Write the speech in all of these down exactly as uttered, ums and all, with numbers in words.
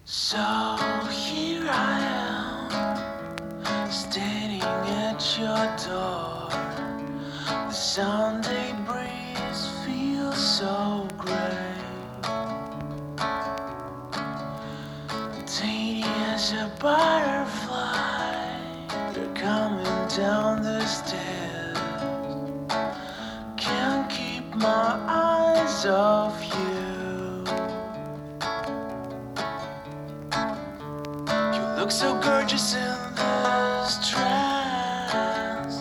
So here I am, standing at your door. The Sunday breeze feels so great, tiny as a butterfly. They're coming down the stairs. Can't keep my eyes off you. Look so gorgeous in this dress.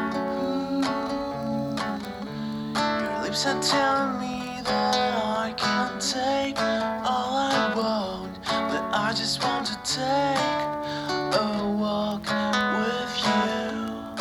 Ooh. Your lips are telling me that I can't take all I want, but I just want to take a walk with you.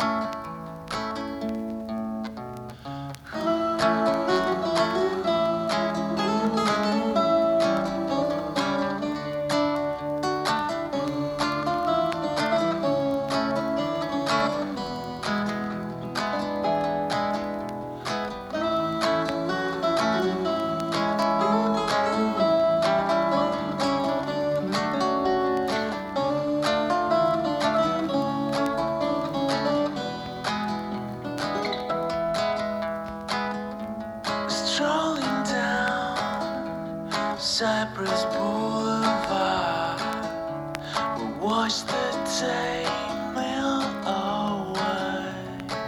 Strolling down Cypress Boulevard, we'll watch the day melt away.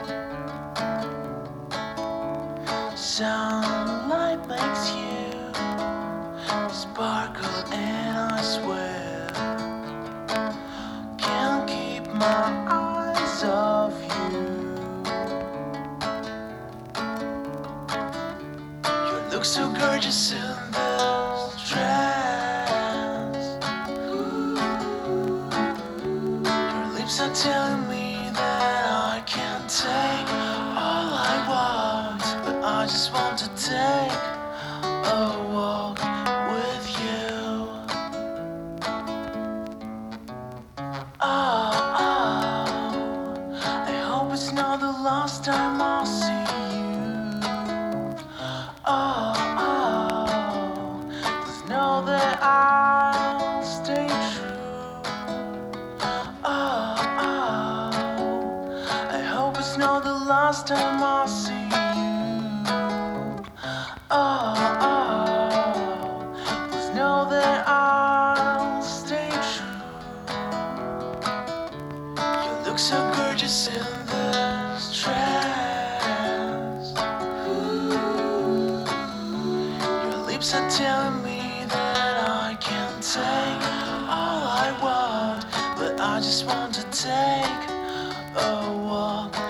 Sunlight makes you sparkle, and I swear can't keep my eyes off you. Look so gorgeous in this dress. Ooh. Your lips are telling me that I can't take all I want, but I just want to take a walk with you. Oh, oh, I hope it's not the last time I'll see you. Oh, oh, please know that I'll stay true. Oh, oh, I hope it's not the last time I'll see you. Oh, oh, please know that I'll stay true. You look so gorgeous in this dress. Ooh. Lips are telling me that I can't take all I want, but I just want to take a walk